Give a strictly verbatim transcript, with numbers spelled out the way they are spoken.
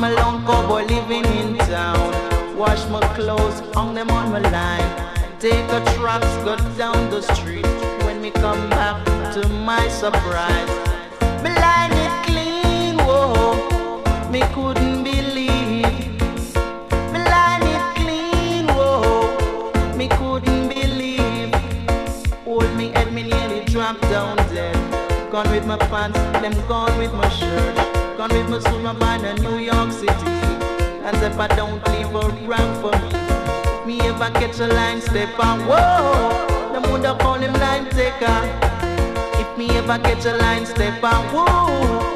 I'm a lone cowboy living in town. Wash my clothes, hung them on my line. Take a trucks, go down the street. When me come back, to my surprise, me line it clean, whoa, me couldn't believe. Me line it clean, whoa, me couldn't believe. Hold me head, me nearly dropped down dead. Gone with my pants, them gone with my shirt. Gone with my suit, my band in New York City. And if I don't leave a rank for me, me ever catch a line stepper, whoa, them woulda call him line taker. If me ever catch a line stepper, whoa,